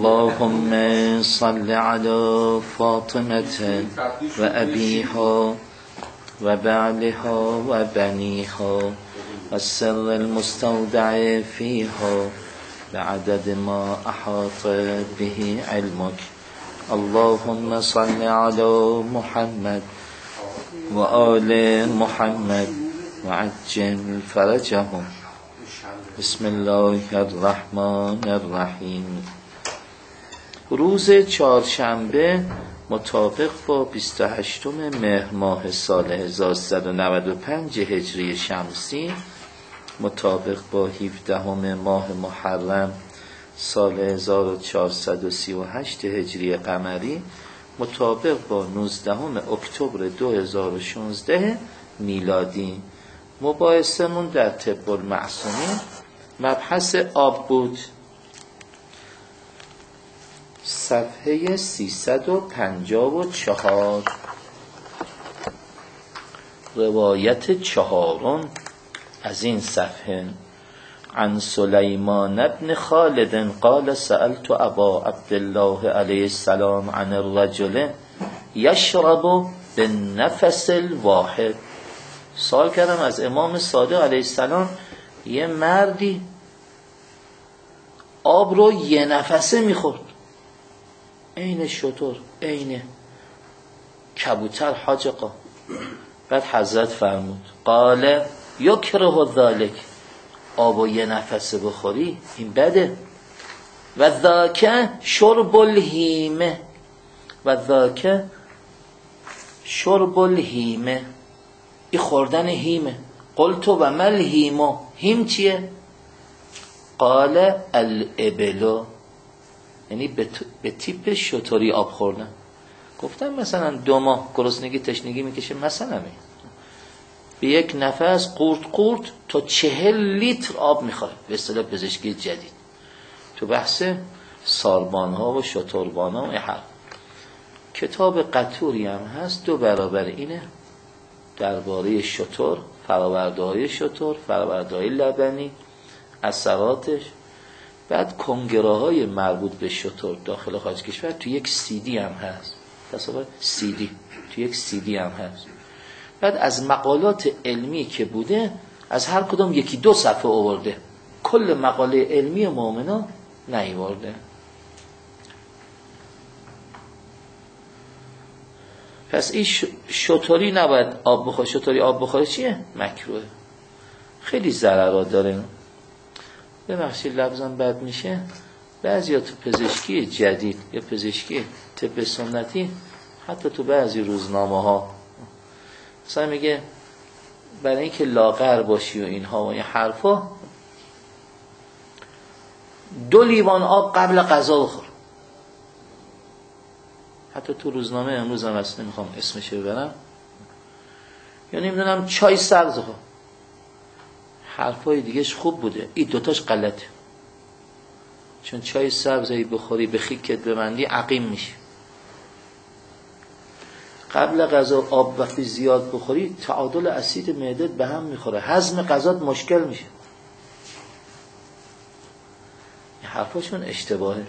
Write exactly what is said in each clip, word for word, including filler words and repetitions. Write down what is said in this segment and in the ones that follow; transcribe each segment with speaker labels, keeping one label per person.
Speaker 1: اللهم صل على فاطمة وأبيها وبعلها وبنيها والسر المستودع فيها بعدد ما أحاط به علمك. اللهم صل على محمد وآل محمد وعجل فرجهم. بسم الله الرحمن الرحیم. روز چهارشنبه مطابق با بیست و هشتم مهر ماه سال هزار و سیصد و نود و پنج هجری شمسی، مطابق با هفدهم ماه محرم سال هزار و چهارصد و سی و هشت هجری قمری، مطابق با نوزدهم اکتبر دو هزار و شانزده میلادی. مباحثمون در طب المعصومین مبحث آب بود. صفحه سیصد و پنجاه و چهار، روایت چهارم از این صفحه. عن سلیمان بن خالد قال سألت ابا عبدالله علیه السلام عن الرجل یشرب بالنفس الواحد. سوال کردم از امام صادق علیه السلام، یه مردی آب رو یه نفسه میخورد، عین شتر، عین کبوتر حاجقا. بعد حضرت فرمود قال یکره ذالک، آب رو یه نفسه بخوری این بده. و ذاک شرب الهیمه، و ذاک شرب الهیمه، این خوردن هیمه. قلت و مل هیمو، هیم چیه؟ قال الابلو، یعنی به, به تیپ شتری آب خوردن. گفتم مثلا دو ماه گرسنگی تشنگی میکشه مثلا می. به یک نفس قورت قورت تا چهل لیتر آب میخوره، به اصطلاح پزشکی جدید. تو بحث ساربان ها و شتربان ها و حرف. کتاب قطوری هم هست دو برابر اینه، درباره شتر، فرآورده‌های شتر، فرآورده‌های لبنی، اثراتش. بعد کنگره‌های مربوط به شتر داخل خارج کشور تو یک سی دی هم هست، تصور سی دی تو یک سی دی هم هست. بعد از مقالات علمی که بوده از هر کدوم یکی دو صفحه آورده، کل مقاله علمی مومنا نیاورده. پس این شتری نباید آب بخوره. شتری آب بخوره چیه؟ مکروه، خیلی ضررات داره. ببخشید لفظم بد میشه، بعضیا تو پزشکی جدید یا پزشکی طب سنتی، حتی تو بعضی روزنامه ها مثلا میگه برای اینکه لاغر باشی و اینها و این حرفا، دو لیوان آب قبل غذا بخور. حتی تو روزنامه امروز هم اصلا نمیخوام اسمش ببرم، یا نمیدونم چای سبز ها، حرفای دیگهش خوب بوده، این دوتاش غلطه. چون چای سبز ای بخوری به خیکت ببندی عقیم میشه. قبل غذا آب وقتی زیاد بخوری تعادل اسید معدت به هم میخوره، هضم غذات مشکل میشه. این حرفاشون اشتباهه.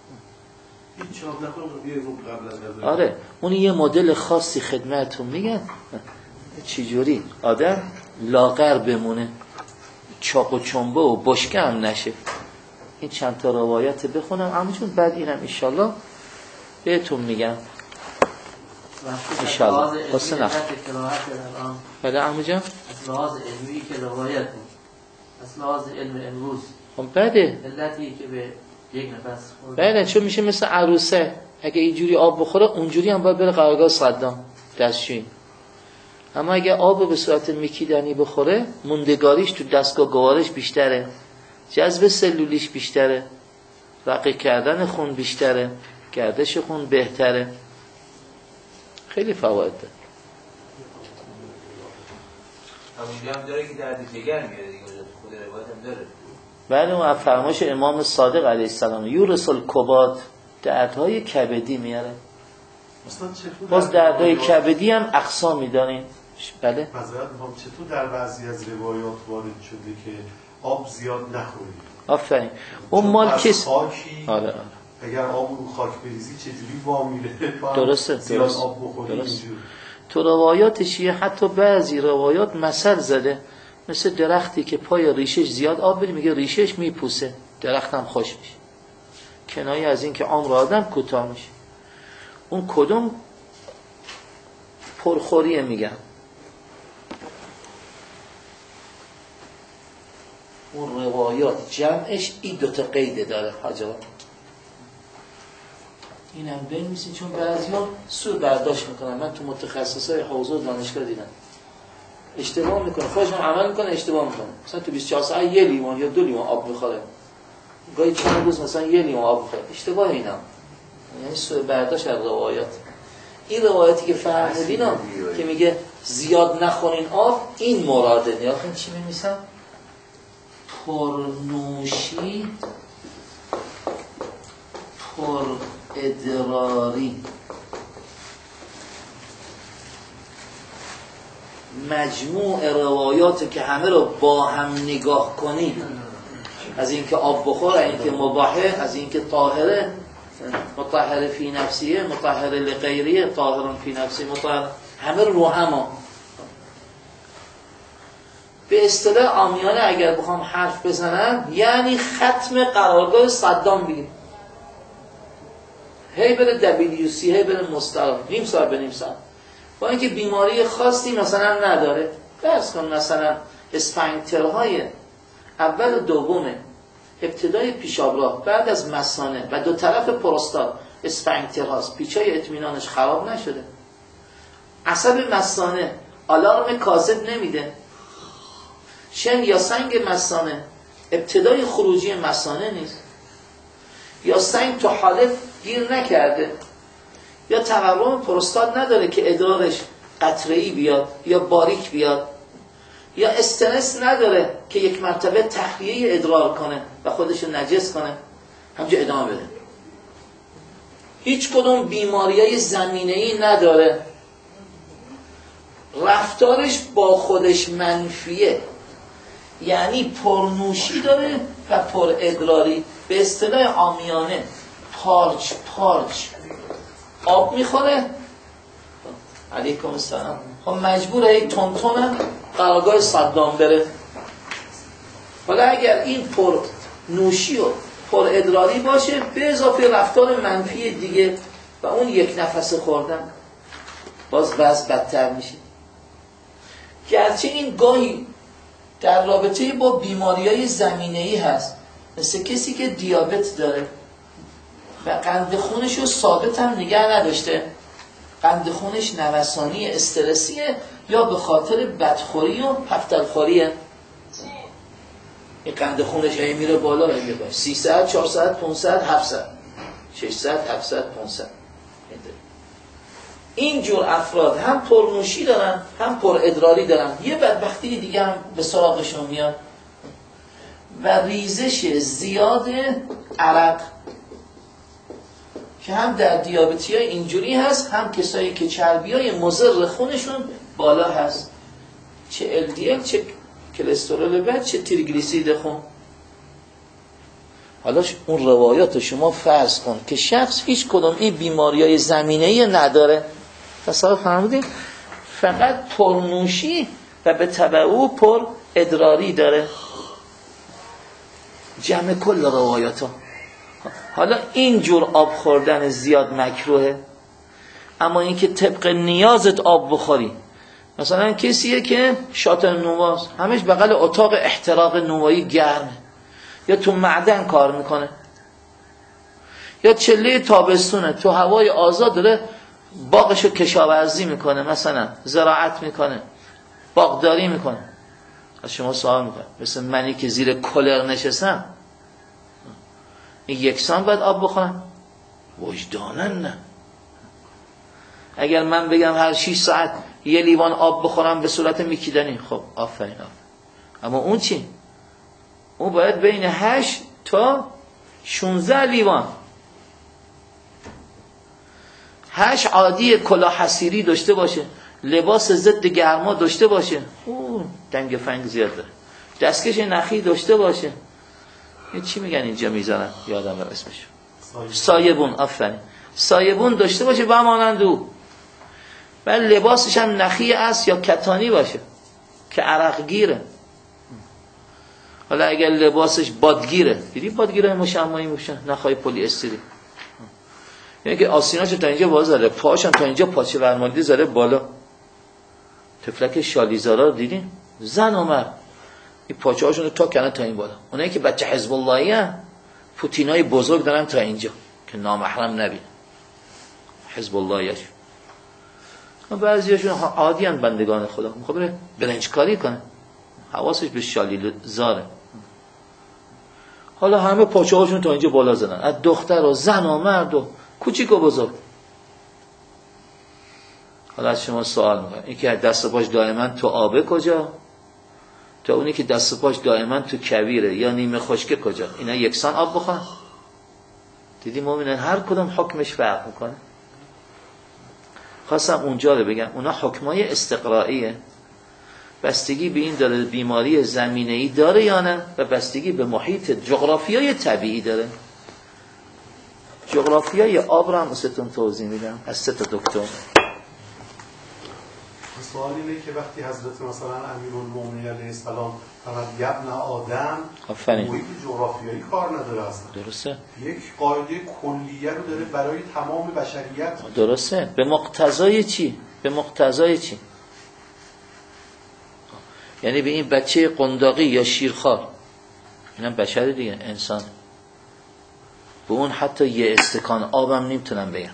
Speaker 1: آره اون یه مدل خاصی خدمتتون میگن چجوری آدم لاغر بمونه، چاق و چنبه و بشکه هم نشه. این چند تا روایت بخونم همونجون، بعد اینم انشالله بهتون میگم انشالله. حسن نخ بله عمو جان،
Speaker 2: از لحاظ علمی که روایت بود، از لحاظ علم امروز
Speaker 1: خب بده
Speaker 2: علتی که به یک نفس
Speaker 1: بله، چون میشه مثل عروسه، اگه اینجوری آب بخوره اونجوری هم باید بره قرارگاه صدام دستشویی. اما اگه آب به صورت میکیدنی بخوره موندگاریش تو دستگاه گوارش بیشتره، جذب سلولیش بیشتره، رقیق کردن خون بیشتره، گردش خون بهتره، خیلی فواید داره.
Speaker 3: همونجا هم داره که درد جگر میاره دیگه، خود روایت هم داره.
Speaker 1: بله اون فرمایش امام صادق علیه السلام یورسل کبات، دردهای کبدی میاره. باز دردهای کبدی هم اقسامی داریم. بله
Speaker 4: معذرت میخوام، چطور در بعضی از روایات وارد شده که آب زیاد نخورید؟
Speaker 1: آفرین. اون مال کس
Speaker 4: خاکی
Speaker 1: آره.
Speaker 4: اگر آب رو خاک بریزی چجوری وا میره؟
Speaker 1: درسته
Speaker 4: زیاد
Speaker 1: درست.
Speaker 4: آب بخوری
Speaker 1: درست.
Speaker 4: اینجور.
Speaker 1: تو روایات شیعه حتی بعضی روایات مثل زده، مثل درختی که پای ریشش زیاد آب بری، میگه ریشش میپوسه درختم خوش میشه، کنایه از این که عمر آدم کوتاه میشه. اون کدوم پرخوریه میگم؟ اون روایات جمعش این دوتا قیده داره حاجبا، اینم بنویسید، چون بعضیا سوء برداشت میکنن. من تو متخصصای حوزه دانشگاه دیدم اشتباه میکنه، خودشون عمل میکنه اشتباه میکنه، مثلا تو بیست و چهار ساعت یه لیوان یا دو لیوان آب میخوره، گاهی چند روز مثلا یه لیوان آب میخوره، اشتباه اینا، یعنی سوء برداشت از روایات. این روایتی که فرمودین که میگه زیاد نخورین آب، این مراده. نیاکن چی میمیسم؟ پرنوشی پر ادراری. مجموع روایات که همه رو با هم نگاه کنی، از اینکه آب بخور، از اینکه مباحه، از اینکه طاهره، مطهر فی نفسیه، مطهر لغیریه، طاهر فی نفسی، مطهر، همه رو رو هم. به اصطلاح عامیانه اگر بخوام حرف بزنم، یعنی ختم قرارگاه صدام بگیم، هی بره دبلیو سی، هی بره مستقیم، نیم ساعت به نیم ساعت، با اینکه بیماری خاصی مثلا نداره. فرض کن مثلا اسفنکترهای اول و دومه، ابتدای پیشابراه بعد از مثانه و دو طرف پروستات اسفنکترهاست، پیچای اطمینانش خراب نشده، عصب مثانه آلارم کاذب نمیده، شن یا سنگ مثانه ابتدای خروجی مثانه نیست، یا سنگ تو حالت گیر نکرده، یا تورم پروستات نداره که ادرارش قطره‌ای بیاد یا باریک بیاد، یا استرس نداره که یک مرتبه تخلیه ادرار کنه و خودش نجس کنه، همجا ادامه بده. هیچ کدوم بیماریای زمینه‌ای نداره، رفتارش با خودش منفیه، یعنی پرنوشی داره و پر ادراری. به اصطلاح عامیانه پارچ پارچ آب میخوره. علیکم السلام. خب مجبوره یک تون تون قرارگاه صدام بره. حالا اگر این پر نوشی و پر ادراری باشه، به اضافه رفتار منفی دیگه و اون یک نفس خوردن، باز وضع بدتر میشه. گرچه این گاهی در رابطه با بیماری‌های زمینه‌ای هست، مثل کسی که دیابت داره و قند خونش رو ثابت هم نگه نداشته، قند خونش نوسانی استرسیه یا به خاطر بدخوری و پفترخوریه، این قند خونش هی میره بالا، هی میره بالا، سیصد، چهارصد، پانصد، هفتصد، ششصد، هفتصد، پانصد. این جور افراد هم پرنوشی دارن هم پر ادراری دارن. یه بدبختی دیگه هم به سراغشون میاد و ریزش زیاد عرق که هم در دیابتی های اینجوری هست، هم کسایی که چربی های مضر خونشون بالا هست، چه ال دی ال، چه کلسترول بد، چه تریگلیسیرید خون. حالا اون روایات شما فرض کن که شخص هیچ کدوم این بیماری های زمینه‌ای نداره، تصور فرمودید، فقط پرنوشی و به تبع او پر ادراری داره، جمع کل روایات ها. حالا این جور آب خوردن زیاد مکروهه، اما اینکه طبق نیازت آب بخوری، مثلا کسیه که شاتل نواز، همش بغل اتاق احتراق نوایی گرمه، یا تو معدن کار میکنه، یا چله تابستونه تو هوای آزاد داره باغشو کشاورزی میکنه، مثلا زراعت میکنه، باغداری میکنه. از شما سوال میکنم، مثل منی که زیر کولر نشستم، این یکسان باید آب بخورم؟ وجدانن نه. اگر من بگم هر شش ساعت یه لیوان آب بخورم به صورت میکیدنی، خب آفرین آفرین. اما اون چی؟ اون باید بین هشت تا شانزده لیوان، هشت عادی کلاه حصیری داشته باشه، لباس ضد گرما داشته باشه، او دنگ فنگ زیاد داره، دستکش نخی داشته باشه. این چی میگن اینجا میذارن؟ یادم رو اسمشو سایبون، آفرین، سایبون داشته باشه و مانند او. ولی لباسش هم نخی است یا کتانی باشه که عرق گیره. حالا اگر لباسش بادگیره، دیدی بادگیره مشمعی میشن، نخای پلی استری، یعنی که آستیناشو تا اینجا باز زده، پاهاشم تا اینجا پاچه ورماندی زده بالا. تفلک شالیزارا دیدین؟ زن و مرد این پاچه هاشون رو تا کنن تا این بالا. اونایی که بچه حزب اللهی هستن پوتینای بزرگ دارن تا اینجا که نامحرم نبینن حزب اللهیش. بعضیاشون عادی ان بندگان خدا، میخواد بره برنجکاری کنه، حواسش به شالیزاره. حالا همه پاچه هاشون تا اینجا بالا زدن، از دختر و زن و مرد و کوچیک و بزرگ. حالا از شما سوال میکنم، این که دست پاش دائما تو آبه کجا، تا اونی که دست پاش دائما تو کویره یا نیمه خشکه کجا؟ اینا یکسان آب بخورن؟ دیدی مومنان هر کدوم حکمش فرق میکنه. خواستم اونجا رو بگم، اونا حکمای استقرائیه، بستگی به این داره بیماری زمینه‌ای داره یا نه، و بستگی به محیط جغرافیای طبیعی داره. جغرافیای آب رو هم استون توضیح میدم از سه تا دکتر.
Speaker 4: سوال اینه که وقتی حضرت مثلا امیرالمومنین علیه السلام فقط یبن آدم، محیط جغرافیایی کار نداره اصلا.
Speaker 1: درسته.
Speaker 4: یک قاعده کلیه رو داره برای تمام بشریت.
Speaker 1: درسته. به مقتضای چی؟ به مقتضای چی؟ یعنی به این بچه قنداقی یا شیرخوار، اینم بشر دیگه، انسان، به اون حتی یه استکان آبم نمیتونم بگم.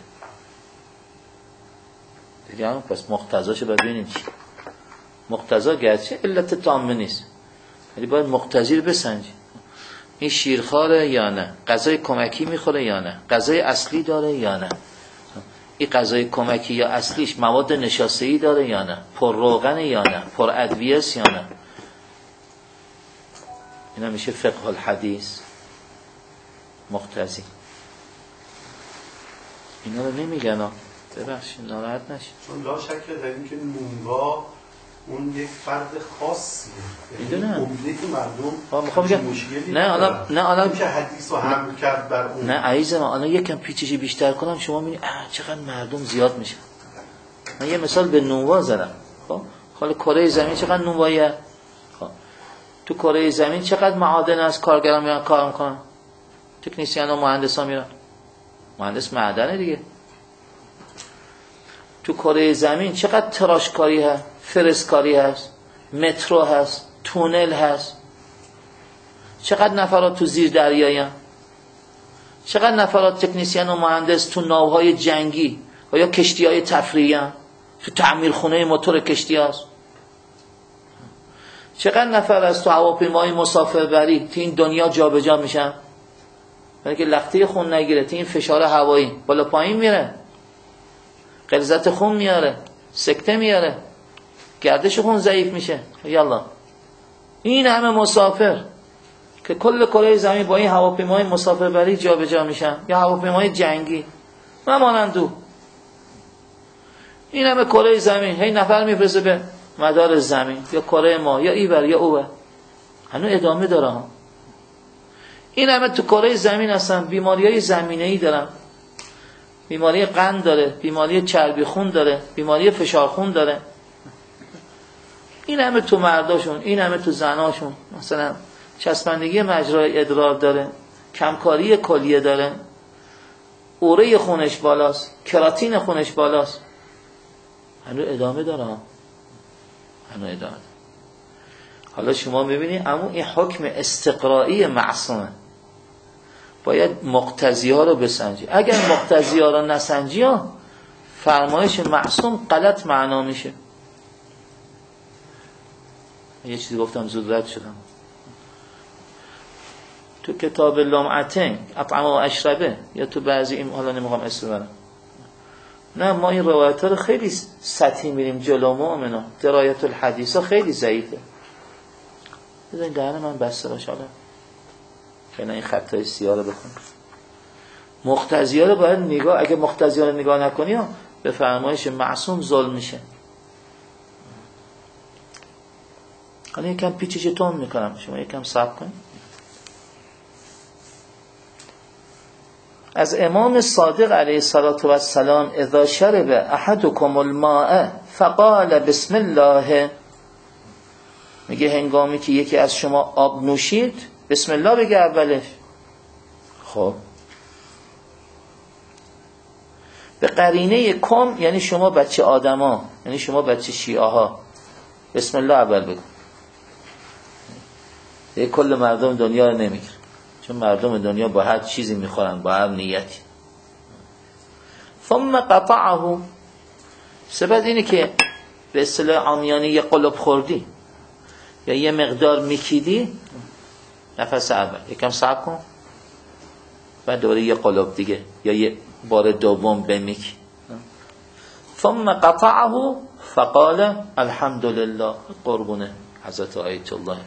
Speaker 1: دیگه هم پس مقتضاشو باید ببینیم چی. مقتضا گرچه علت تامه نیست، ولی باید مقتضی رو بسنجی. این شیرخواره یا نه؟ غذای کمکی میخوره یا نه؟ غذای اصلی داره یا نه؟ این غذای کمکی یا اصلیش مواد نشاسته‌ای داره یا نه؟ پر روغن یا نه؟ پر ادویه یا نه؟ اینا میشه فقه الحدیث. مقتضی اینا رو نمیگن ها، ببخشید ناراحت نشید،
Speaker 4: چون لا شک در این که نونوا اون یک فرد خاصیه،
Speaker 1: میدونم
Speaker 4: عمده مردم
Speaker 1: میخوام بگم نه حالا نه حالا
Speaker 4: که حدیث رو حمل کرد بر اون.
Speaker 1: نه عزیزم، الان یکم پیچشی بیشتر کنم شما میبینید چقدر مردم زیاد میشن. من یه مثال به نونوا زدم. خب حالا کره زمین چقدر نونواییه؟ خب تو کره زمین چقدر معادن از کارگران میان کار میکنن؟ تکنیسیان و مهندسا میرن، مهندس معدنه دیگه. تو کره زمین چقدر تراشکاری هست، فرسکاری هست، مترو هست، تونل هست. چقدر نفرات تو زیر دریایی هست، چقدر نفرات تکنیسیان و مهندس تو ناوهای جنگی و یا کشتی های تفریحی هست، تو تعمیر خونه موتور کشتی هست. چقدر نفر از تو هواپیمای مسافربری تو این دنیا جابجا میشن، برای که لخته خون نگیره، تو این فشار هوایی بالا پایین میره، غلظت خون میاره، سکته میاره، گردش خون ضعیف میشه. یالا این همه مسافر که کل کره زمین با این هواپیمای مسافربری جابجا میشن یا هواپیمای جنگی و مانندو، این همه کره زمین هی نفر میفرسته به مدار زمین یا کره ما یا ایور یا اوور، هنوز ادامه داره ها. این همه تو کره زمین هستن، بیماریهای زمینه‌ای دارن، بیماری قند داره، بیماری چربی خون داره، بیماری فشار خون داره. این همه تو مرداشون، این همه تو زناشون، مثلا چسبندگی مجرای ادرار داره، کمکاری کلیه داره، اوره خونش بالاست، کراتین خونش بالاست. هنوز ادامه داره ها، هنوز ادامه داره. حالا شما میبینید اما این حکم استقرایی معصومه، باید مقتضی ها رو بسنجی. اگر مقتضی ها رو نسنجی ها، فرمایش معصوم غلط معنا میشه. یه چیزی گفتم زود رد شدم. تو کتاب لمعتین اطعمه و اشربه یا تو بعضی این، حالا نمیخوام اسم برم، نه ما این روایت ها رو خیلی سطحی میریم جلو، مؤمنان درایت الحدیث ها خیلی ضعیفه. بذارین دهن من بسته باشه، حالا فعلا این خطای سیاه رو بخون. مقتضی ها رو باید نگاه، اگه مقتضی ها رو نگاه نکنی به فرمایش معصوم ظلم میشه. حالا یکم پیچش تون میکنم، شما یکم صبر کنید. از امام صادق علیه الصلاة و السلام اذا شرب احدکم الماء فقال بسم الله، میگه هنگامی که یکی از شما آب نوشید بسم الله بگه اولش. خب به قرینه کم یعنی شما بچه آدما، یعنی شما بچه شیعه ها، بسم الله اول بگو. یه کل مردم دنیا رو نمیگیره، چون مردم دنیا با هر چیزی میخورن، با هر نیتی. ثم قطعه، سبب اینه که به اصطلاح عامیانه یه قلب خوردی یا یه مقدار میکیدی، نفس اول یکم صبر کن، بعد دوباره یه قلب دیگه یا یه بار دوم بمیک. ثم قطعه فقال الحمد لله. قربونه حضرت آیت الله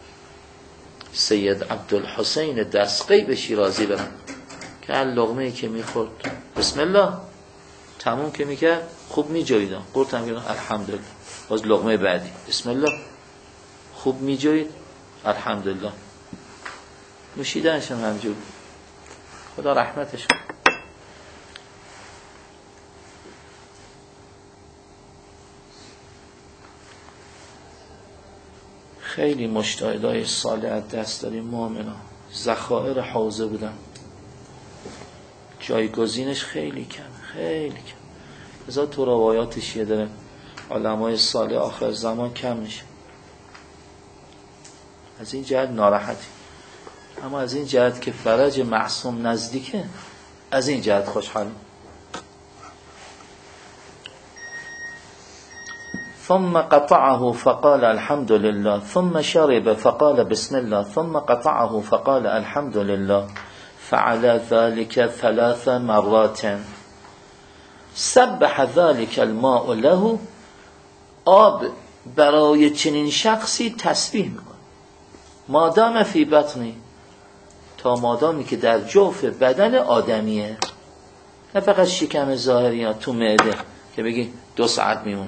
Speaker 1: سید عبدالحسین دستقی به شیرازی برم که هر لقمه‌ای که میخورد بسم الله تموم که میکرد خوب میجویدم، قرطم گیرم الحمدلله، باز لقمه بعدی بسم الله خوب میجوید الحمدلله، نوشیدنش هم همجور. خدا رحمتش کنه. خیلی مجتهدای صالح از دست داریم مؤمنا، ذخایر حوزه بودن، جایگزینش خیلی کم، خیلی کم. ازا تو روایات شیعه داره علمای صالح آخر زمان کم میشه. از این جهت ناراحتی، اما از این جهت که فرج معصوم نزدیکه، از این جهت خوشحالیم. ثم قطعه فقال الحمد لله ثم شرب فقال بسم الله ثم قطعه فقال الحمد لله فعلى ذلك ثلاث مرات سبح ذلك الماء له. آب برای چنین شخصی تسبیح میکنه مادام فی بطنی، تا مادامی که در جوف بدن آدمیه، نه فقط شکم ظاهری ها تو معده که بگی دو ساعت میمونه،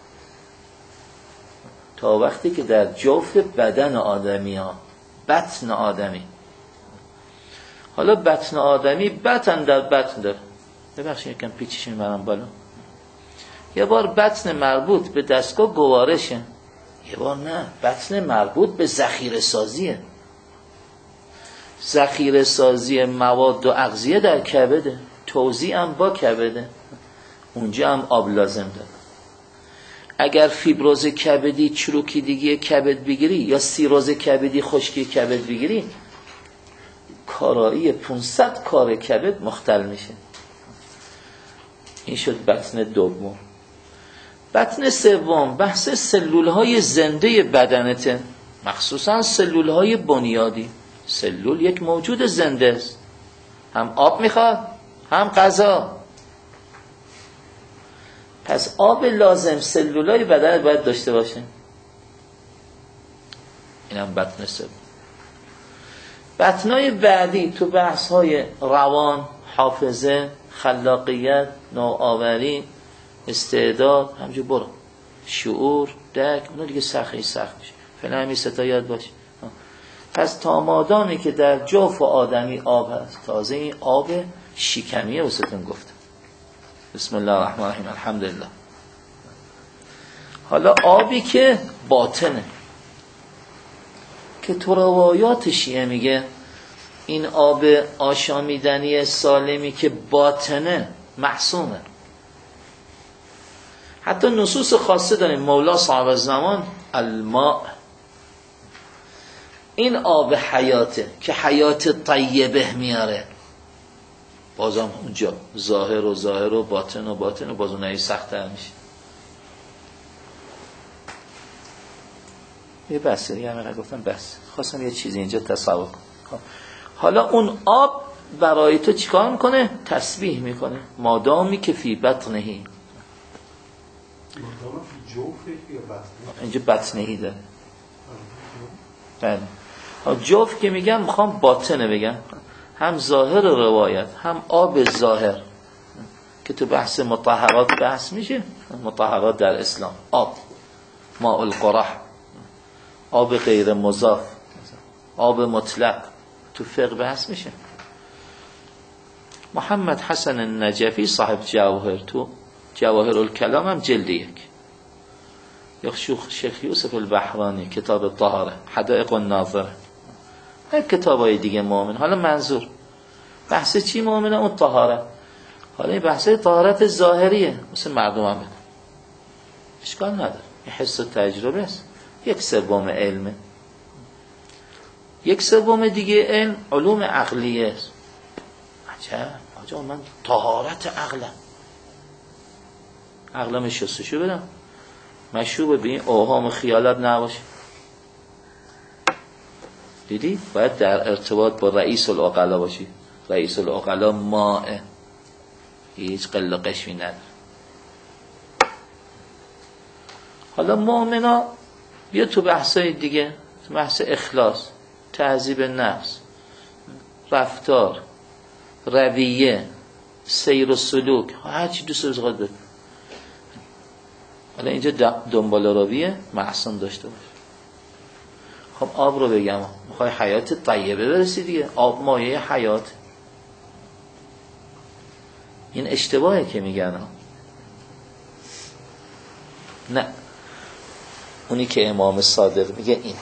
Speaker 1: تا وقتی که در جوف بدن آدمی ها، بطن آدمی. حالا بطن آدمی بطن در بطن داره، ببخشید یکم پیچش میبرم بالا. یه بار بطن مربوط به دستگاه گوارشه، یه بار نه، بطن مربوط به ذخیره سازیه، ذخیره سازی مواد و اغذیه در کبده، توزیع هم با کبده، اونجا هم آب لازم داره. اگر فیبروز کبدی، چروکیدگی کبد بگیری یا سیروز کبدی، خشکی کبد بگیری، کارایی پانصد کار کبد مختل میشه. این شد بطن دوم. بطن سوم بحث سلول های زنده بدنته، مخصوصا سلول های بنیادی. سلول یک موجود زنده است، هم آب میخواد هم غذا. پس آب لازم سلولای بدن باید داشته باشه. اینم بطن سوم. بطنای بعدی تو بحث های روان، حافظه، خلاقیت، نوآوری، استعداد، همجور برو، شعور، درک، اونو دیگه سخت سخت میشه. فعلا همین ستا یاد باشه. پس تا مادامی که در جوف آدمی آب هست، تازه این آب شکمیه واسهتون گفتم. بسم الله الرحمن الرحیم الحمدلله. حالا آبی که باطنه، که تو روایات شیعه میگه این آب آشامیدنی سالمی که باطنه معصومه. حتی نصوص خاصه داریم. مولا صاحب الزمان الماء، این آب حیاته که حیات طیبه میاره. بازم اونجا ظاهر و ظاهر و باطن و باطن و باز اونهایی سخت‌تر میشه. یه بسه دیگه همه گفتم بس، خواستم یه چیزی اینجا تصور کنم. حالا اون آب برای تو چیکار میکنه؟ تسبیح میکنه مادامی که فی بطنهی.
Speaker 4: مادام فی جوفه یا بطنه؟
Speaker 1: اینجا بطنهی داره. بله. جوف که میگم میخوام باطنه بگم، هم ظاهر روایت هم آب ظاهر که تو بحث مطهرات بحث میشه. مطهرات در اسلام آب، ماء القرح، آب غیر مضاف، آب مطلق، تو فقه بحث میشه. محمد حسن النجفی صاحب جواهر، تو جواهر الکلام هم جلد یک، یا شیخ یوسف البحرانی کتاب طهاره، حدائق الناظره، هر کتابای دیگه مؤمن. حالا منظور بحث چی مؤمنه؟ اون طهاره. حالا این بحث طهارت ظاهریه، مثل مردم هم بده، اشکال نداره، این حس و تجربه است. یک سوم علمه، یک سوم دیگه علم علوم عقلیه است. عجب آجا من طهارت عقلم، عقلم شستشو بدم، مشروب به این اوهام خیالات نباشه. دیدی؟ باید در ارتباط با رئیس العقلا باشی. رئیس العقلا مائه، هیچ قل و قشمی نداره. حالا مؤمنا بیا تو بحثای دیگه، تو بحث اخلاص، تهذیب نفس، رفتار، رویه، سیر و سلوک، هر چی دوست داری بگو. حالا اینجا دنبال رویه معصوم داشته باش. خب آب رو بگم، میخوای حیات طیبه برسی دیگه، آب مایه حیات. این اشتباهه که میگن ها. نه، اونی که امام صادق میگه اینه.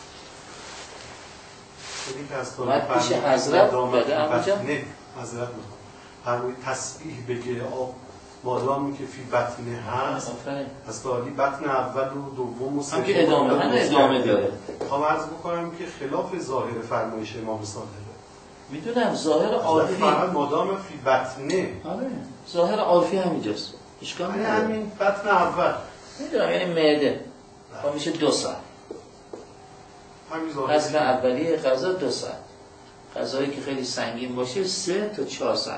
Speaker 4: باید پیش حضرت بده همونجا حضرت میخوام هرموی تسبیح بگه آب مادامی که فی بطنه هست، از دالی بطن اول و دوم و سوم
Speaker 1: هم که ادامه هم ادامه داره.
Speaker 4: خواهم عرض بکنم که خلاف ظاهر فرمایش امام صادقه.
Speaker 1: میدونم ظاهر عارفی
Speaker 4: فقط مادام فی بطنه،
Speaker 1: آره ظاهر عارفی همینجاست، اشکال
Speaker 4: نداره. یعنی همین بطن اول
Speaker 1: میدونم، یعنی معده تا میشه دو ساعت، هضم اولیه غذا دو ساعت، غذایی که خیلی سنگین باشه سه تا چهار ساعت.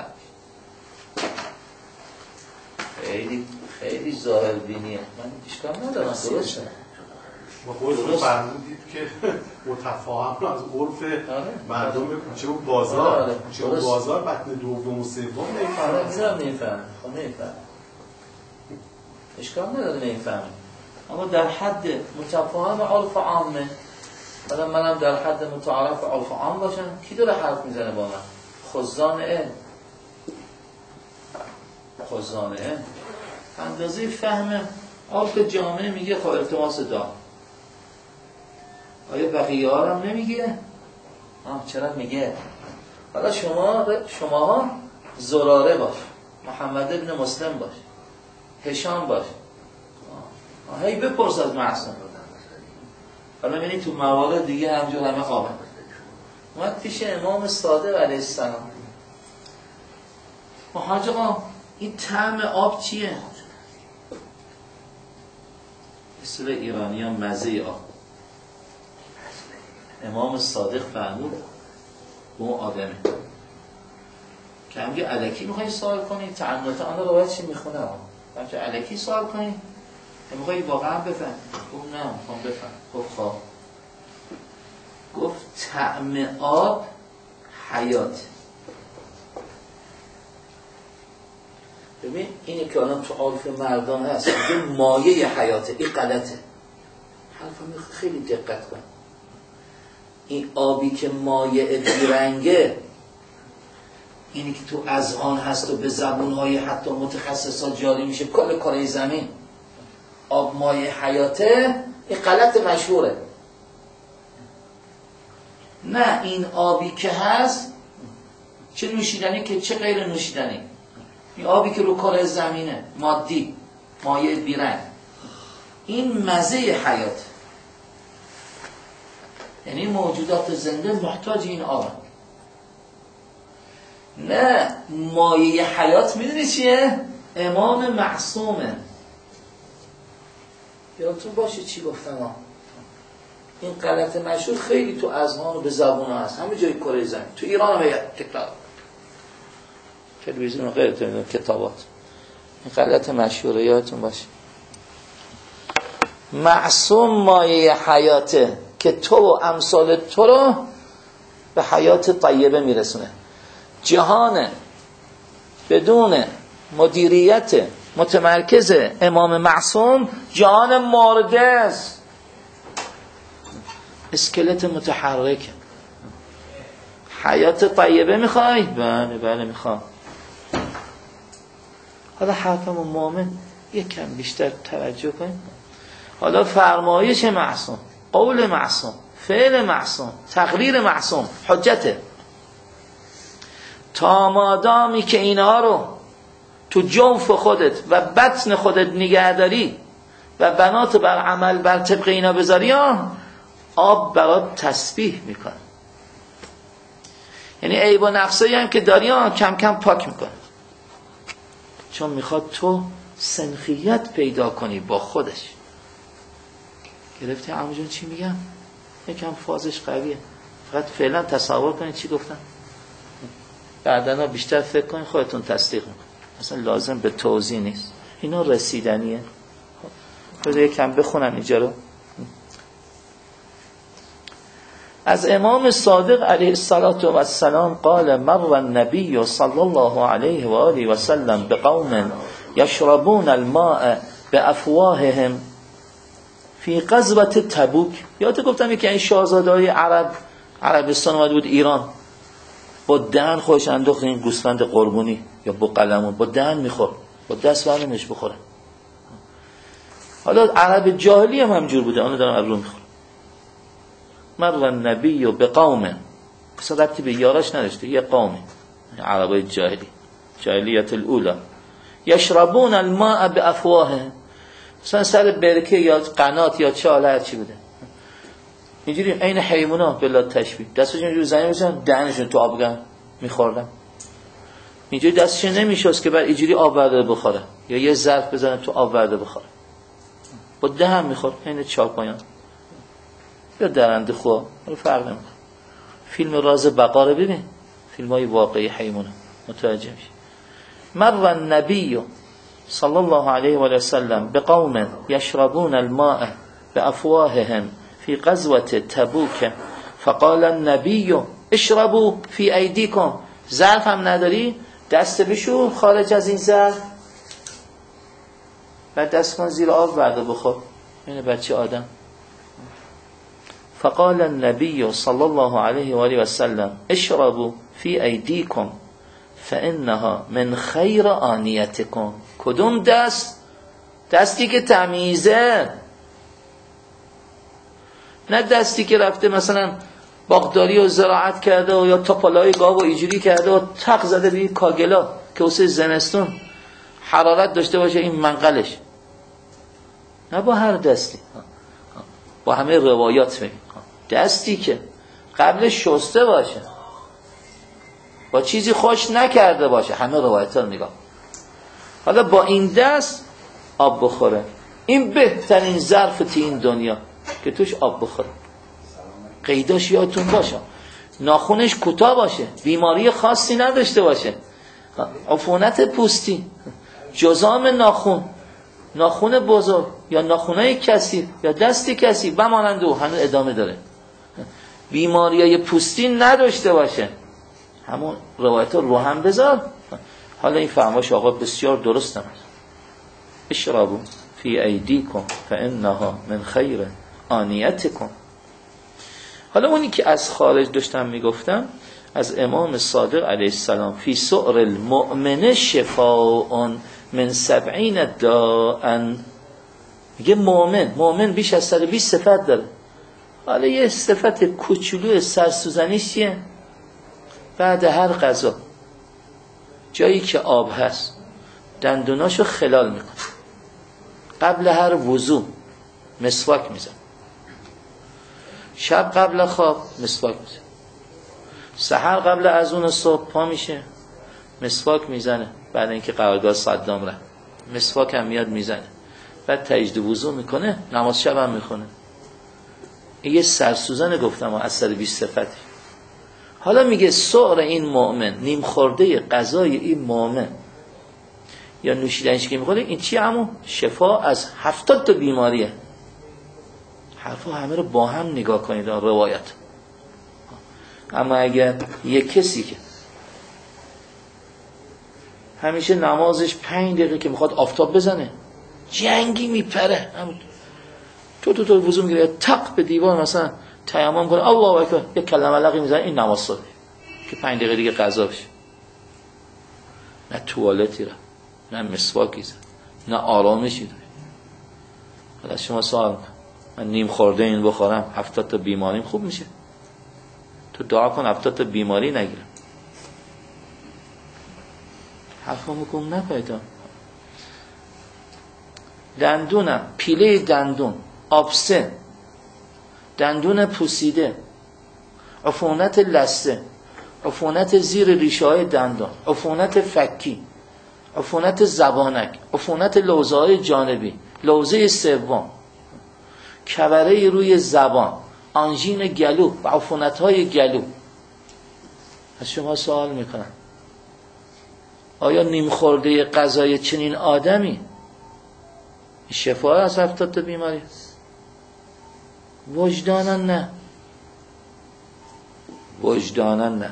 Speaker 1: خیلی خیلی ظاهر بینیه، من اشکال ندارم، درسته.
Speaker 4: ما خودتون فرمودید که متفاهم از عرف مردم کوچه و بازار، کوچه و بازار بطن دوم و سوم
Speaker 1: نمیفهمم. نمیفهمم خب نمیفهمم، اشکال نداره نمیفهمم، اما در حد متفاهم عرف عامه. مثلا منم در حد متعارف عرف عام باشم، کی داره حرف میزنه با من؟ خزان علم، خزان علم اندازه فهم عرف جامعه میگه خب التماس دار. آیا بقیه ها هم نمیگه؟ آه چرا میگه؟ حالا شما شما ها زراره باش، محمد ابن مسلم باش، هشام باش، آه هی بپرس از معصوم. حالا ببینید تو موارد دیگه همجور همه خوابه. اومد پیش امام صادق علیه السلام، حاج آقا این طعم آب چیه؟ اصول ایرانی ها مزه آب. امام صادق فرمود به اون آدمه که همگه علکی میخوایی سوال کنی، تعناته آن رو باید چی میخونه ها همچه علکی سوال کنی، میخوایی واقعا بفهم. گفت نه میخوام بفهم. گفت خواه گفت طعم آب حیات. ببین اینی که الان تو عرف مردم هست میگه مایه حیاته، این غلطه. حرفم خیلی دقت کن، این آبی که مایه بیرنگه، اینی که تو اذهان هست و به زبونهای حتی متخصصات جاری میشه کل کره زمین، آب مایه حیاته، این غلط مشهوره. نه، این آبی که هست چه نوشیدنی که چه غیر نوشیدنی، این آبی که رو کره زمینه مادی مایع بیرنگ، این مزه حیات، یعنی موجودات زنده محتاج این آب. نه، مایه حیات میدونی چیه؟ امام معصومه. یادتون باشه چی گفتم ها؟ این غلط مشهور خیلی تو اذهان و به زبون هست، همه جای کره زمین، تو ایران هم تکرار تلویزیون و غیر تلویزیون کتابات، این غلط مشهوره، یادتون باشه. معصوم مایه حیاته که تو و امثال تو رو به حیات طیبه میرسونه. جهان بدون مدیریت متمرکز امام معصوم جهان مرده است، اسکلت متحرک. حیات طیبه میخوای؟ بله بله میخوام. حالا حرفم مؤمن یک کم بیشتر توجه کنید. حالا فرمایش معصوم، قول معصوم، فعل معصوم، تقریر معصوم حجته. تا مادامی که اینها رو تو جوف خودت و بطن خودت نگهداری و بنات بر عمل بر طبق اینا بذاری، آب برات تسبیح میکنه. یعنی عیب و نقصایی هم که داری کم کم پاک میکنه، چون میخواد تو سنخیت پیدا کنی با خودش. گرفتی عمو جون چی میگم؟ یکم فازش قویه، فقط فعلا تصور کنید چی گفتم، بعدنا بیشتر فکر کنید خودتون تصدیق میکنید. اصلا لازم به توضیح نیست، اینا رسیدنیه. بذار یکم بخونم اینجا رو. از امام صادق علیه السلام قال مر النبی صلی الله علیه و آله و سلم بقوم یشربون الماء بافواههم فی غزوه تبوک. یادت گفتم یکی این شاهزاده‌های عرب عربستان اومد بود ایران، با دهن خودش انداخت این گوسفند قربونی یا بقلمون، با دهن میخورد، با دست برنمیش بخوره. حالا عرب جاهلی هم همجور بوده، اونو دارم ابرو میخوره. مر النبی و به قوم، اصلا ربطی به یاراش نداشته، یه قومی عربای جاهلی، جاهلیت الاولا، یشربون الماء بافواههم، مثلا سر برکه یا قنات یا چاله هر چی بوده، اینجوری عین حیونا بلا تشبیه، دستشون اینجوری زمین می‌ذاشتن دهنشون تو آب گرم می‌خوردن، اینجوری دستشون نمی‌شست که بعد اینجوری آب ورده بخوره یا یه ظرف بزنه تو آب ورده بخوره، با دهن می‌خورد عین چاپایان یا درنده خو، فرق نمی‌کنه. فیلم راز بقا رو ببین، فیلم‌های واقعی حیونا متوجه میشی. مر النبی صلی الله علیه و آله و سلم بقوم یشربون الماء بافواههم فی غزوه تبوک فقال النبی اشربوا فی ایدیکم. ظرف هم نداری دست بشور خارج از این ظرف، بعد دست کن زیر آب ورده بخور، این بچه آدم. فقال النبی صلی الله علیه و آله و سلم اشربوا فی ایدیکم فانها من خیر آنیتکم. کدوم دست؟ دستی که تمیزه، نه دستی که رفته مثلا باغداری و زراعت کرده و یا توپالای گاو و اینجوری کرده و تق زده به کاگلا که واسه زمستون حرارت داشته باشه این منقلش. نه، با هر دستی، با همه روایات ببین، دستی که قبل شسته باشه، با چیزی خوش نکرده باشه، همه روایت ها رو نگاه. حالا با این دست آب بخوره، این بهترین ظرف تی این دنیا که توش آب بخوره. قیداش یادتون باشه، ناخونش کوتاه باشه، بیماری خاصی نداشته باشه، عفونت پوستی، جزام ناخون، ناخون بزرگ یا ناخونای کثیف یا دستی کثیف و مانند او، هنوز ادامه داره، بیماریای پوستی نداشته باشه. همون روایت رو هم بذار. حالا این فرمایش آقا بسیار درست است. اشربوا فی ایدیکم فانها من خیر آنیتکم. حالا اونی که از خارج داشتم میگفتم از امام صادق علیه السلام، فی سؤر المؤمن شفاء من سبعین داء. میگه مؤمن، مؤمن بیش از صد و بیست صفت داره. حالا یه صفت کوچولو سرسوزنیش چیه؟ بعد هر غذا جایی که آب هست دندوناشو خلال میکنه، قبل هر وضو مسواک میزن، شب قبل خواب مسواک میزن، سحر قبل از اون صبح پا میشه مسواک میزنه، بعد اینکه قرارگاه صدام رفت مسواک هم میاد میزنه، بعد تجدید وضو میکنه، نماز شب هم میخونه. این یه سرسوزن گفتم از صد و بیست صفتی. حالا میگه سؤر این مؤمن، نیم خورده غذای این مؤمن یا نوشیدنیش که میخوره، این چی عمو؟ شفا از هفتاد تا بیماریه. حرفا همه رو با هم نگاه کنید روایت. اما اگر یک کسی که همیشه نمازش پنج دقیقه که میخواد آفتاب بزنه جنگی میپره، تو تو تو وضو میگیره تق به دیوار مثلا تیمم کنه الله اکبر یک کلمه لغی میزنه، این نماز صبح که پنج دقیقه دیگه قضا بشه، نه توالتی را نه مسواکی زد نه آرامشی داشت. حالا شما سوال کن من نیم خورده این بخورم هفتاد تا بیماریم خوب میشه؟ تو دعا کن هفتاد تا بیماری نگیرم. حرفمو گم نپیدا. دندونم، پیله دندون، آبسه، دندون پوسیده، عفونت لثه، عفونت زیر ریشه های دندان، عفونت فکی، عفونت زبانک، عفونت لوزه های جانبی، لوزه سوم، کبره روی زبان، آنژین گلو و عفونت های گلو. از شما سوال میکنم آیا نیم خورده غذای چنین آدمی شفا از هفتاد تا بیماری است؟ وجدانا نه، وجدانا نه.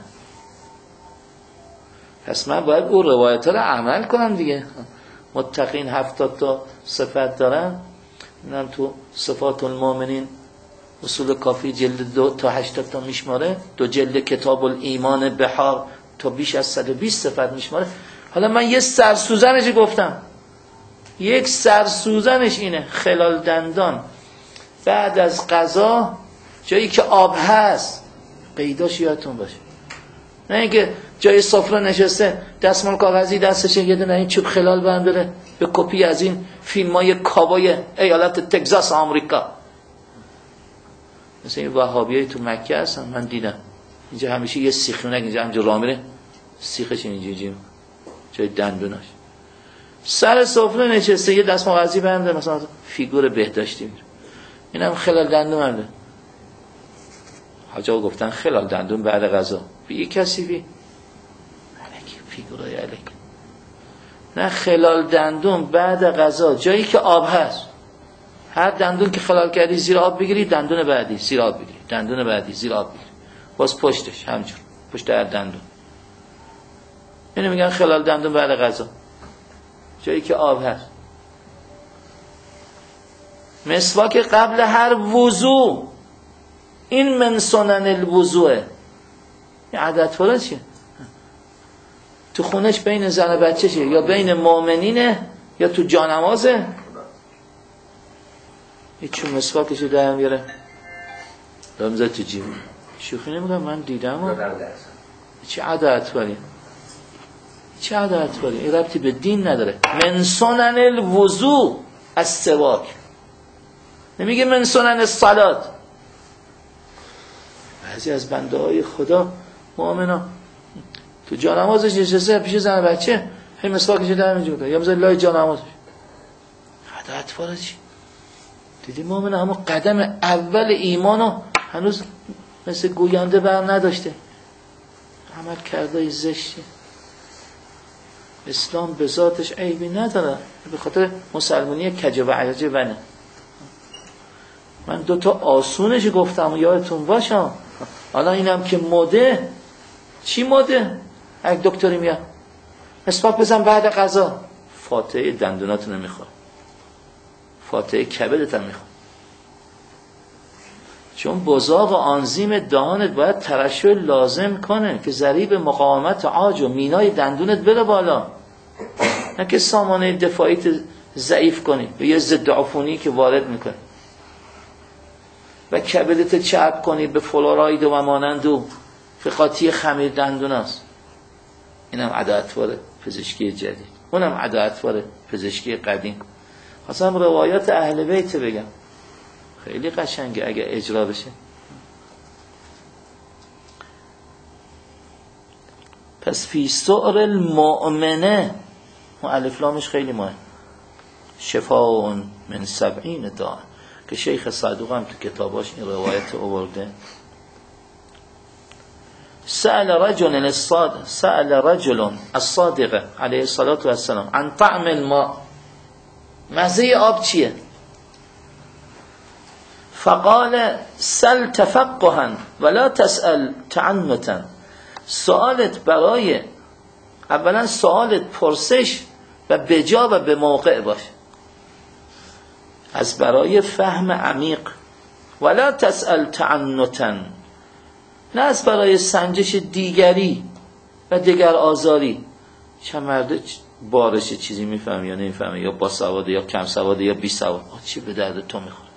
Speaker 1: پس من باید اون روایت ها رو عمل کنم دیگه. متقین هفتاد تا صفت دارن، اینم تو صفات المؤمنین اصول کافی جلد دو تا هشتاد تا میشماره، دو جلد کتاب الایمان بحار تا بیش از صد و بیست صفت میشماره. حالا من یه سرسوزنش گفتم، یک سرسوزنش اینه خلال دندان بعد از غذا جایی که آب هست قیداش یادتون باشه. نه اینکه جای سفره نشسته دستمال کاغذی دستشه یه دونه این چوب خلال بنداره به کپی از این فیلمای کابای ایالت تگزاس آمریکا. مثل این وهابیای تو مکه هستن من دیدم اینجا همیشه یه سیخونک اینجا همجا راه میره سیخش اینجا اینجا جای دندوناش سر سفره نشسته یه دستمال کاغذی بنده مثلا فیگور بهداشتی میره اینم خلال دندون بنده. حاجا گفتن خلال دندون بعد غذا بی کسی بی الکی فیگورای الکی. نه خلال دندون بعد غذا جایی که آب هست، هر دندون که خلال کردی زیر آب بگیری دندون بعدی زیر آب بگیری دندون بعدی زیر آب بگیری باز پشتش همجور پشت هر دندون. اینو میگن خلال دندون بعد غذا جایی که آب هست. مسواک قبل هر وضو، این من سنن الوضوء. این عادت فرض چیه؟ تو خونش بین زن و بچه چیه؟ یا بین مؤمنینه یا تو جانمازه. این چون مسواکشو در میاره دارم زد تو جیب شوخی نمیگم من دیدم و چه عادت فرضی چه عادت فرضی این ربطی به دین نداره. من سنن الوضوء السواک، نمیگه من سنن الصلات. بعضی از بنده های خدا مؤمنا تو جانمازش نشسته پیش زن و بچه هی مسواکش در میاره یا مثلا لای جانمازش عادت فرضی. دیدی مؤمنا همون قدم اول ایمانو هنوز مثل گوینده بر نداشته، عمل کرده زشتی. اسلام به ذاتش عیبی نداره، به خاطر مسلمانی کج و عجبنه. من دوتا آسونش گفتم و یادتون باشه. حالا اینم که مده چی مده؟ یک دکتری میاد مسواک بزن بعد غذا، فاتحه دندوناتو نمیخواد، فاتحه کبدت هم میخواد، چون بزاق و آنزیم دهانت باید ترشح لازم کنه که ضریب مقاومت عاج و مینای دندونت بره بالا، نه که سامانه دفاعیت ضعیف کنی به یه ضد عفونی که وارد میکنه و کبدت چرب کنی به فلوراید و مانند و فقاطی خمیر دندون است. اینم عداعتوار پزشکی جدید، اونم عداعتوار پزشکی قدیم. خواستم روایات اهل بیت بگم، خیلی قشنگه اگه اجرا بشه. پس فی سؤر المؤمنه الف لامش خیلی مهم، شفاء من سبعین داء که شیخ صدوق هم تو کتاباش این روایت آورده. سأل رجل الصادق سأل رجل الصادق علیه الصلاة والسلام عن طعم الماء، مزه آب چیه؟ فقال سل تفقها ولا تسأل تعنتا. سوالت برای اولا سوالت پرسش و بجا و به موقع باش، از برای فهم عمیق. ولا تسأل تعنتا، نه از برای سنجش دیگری و دیگر آزاری. چند مرده بارش چیزی میفهمی یا نمیفهمی، یا با سواده یا کم سواده یا بی سواد، چی به درد تو میخوره؟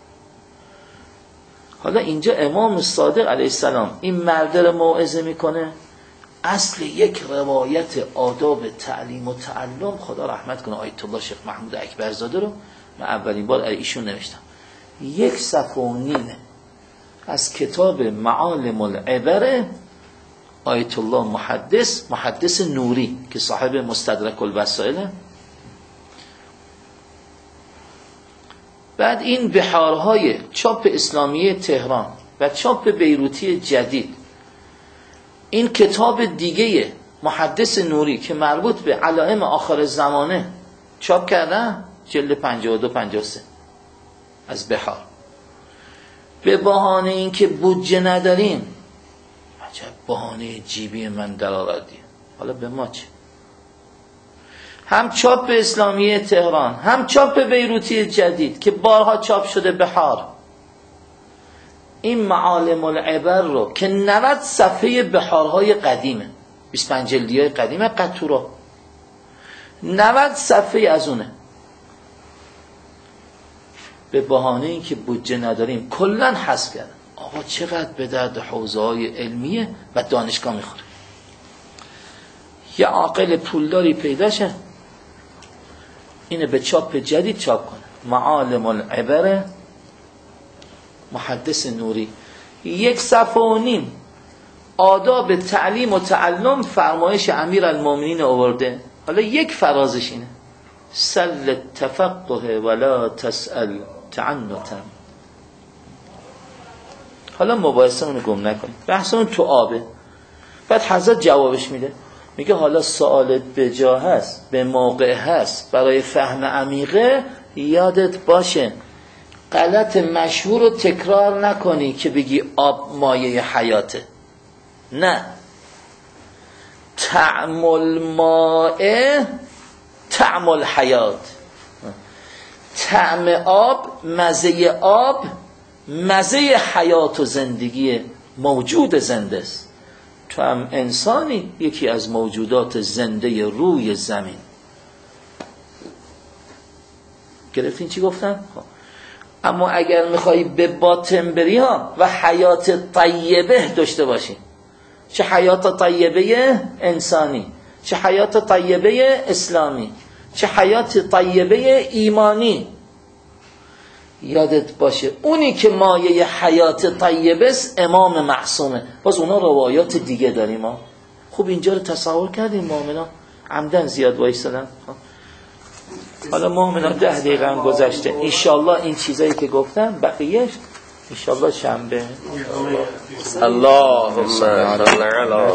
Speaker 1: حالا اینجا امام صادق علیه السلام این مرد رو موعظه میکنه. اصل یک روایت آداب تعلیم و تعلم، خدا رحمت کنه آیت الله شیخ محمود اکبرزاده رو من اولین بار ایشون نوشتم، یک صفحه و نیمه از کتاب معالم العبر آیت الله محدث محدث نوری که صاحب مستدرک الوسائل. بعد این بحارهای چاپ اسلامی تهران و چاپ بیروتی جدید، این کتاب دیگه محدث نوری که مربوط به علائم آخر زمانه چاپ کردن، جلد پنجاه و دو پنجاه و سه از بحار. به بهانه این که بودجه نداریم، عجب بهانه جیبی من در آوردی، حالا به ما چه؟ هم چاپ اسلامی تهران، هم چاپ بیروتی جدید که بارها چاپ شده بحار، این معالم العبر رو که نود صفحه بحارهای قدیمه، بیست و پنج جلدیای قدیمه قطورا، نود صفحه از اونه، به بهانه این که بودجه نداریم کلن حذف کردن. آقا چقدر به درد حوزه های علمیه و دانشگاه میخوره. یه عاقل پولداری پیدا شه اینه به چاپ جدید چاپ کنه، معالم العبر محدث نوری، یک صفحه و نیم آداب تعلیم و تعلم، فرمایش امیر المومنین آورده. حالا یک فرازش اینه، سل تفقه ولا تسأل تعنتا. حالا مباحثه اونو گم نکنیم، بحث اون تو آبه. بعد حضرت جوابش میده، میگه حالا سوالت به جا هست، به موقع هست، برای فهم عمیقه یادت باشه غلط مشهور رو تکرار نکنی که بگی آب مایه حیاته. نه، طعم الماء طعم الحیات، طعم آب، مزه آب مزه حیات و زندگی موجود زنده است. تو هم انسانی، یکی از موجودات زنده روی زمین. گرفتین چی گفتم؟ خب اما اگر میخوایی به باطن بری ها و حیات طیبه داشته باشی، چه حیات طیبه انسانی، چه حیات طیبه اسلامی، چه حیات طیبه ایمانی، یادت باشه اونی که مایه حیات طیبه است امام معصومه. باز اونا روایات دیگه داریم ها. خوب اینجا رو تصور کردیم مؤمنا عمدن زیاد وایسادن. حالا مؤمنا ده دقیقه هم گذشته، انشالله این چیزایی که گفتم بقیهش انشالله شنبه. اللهم صل علی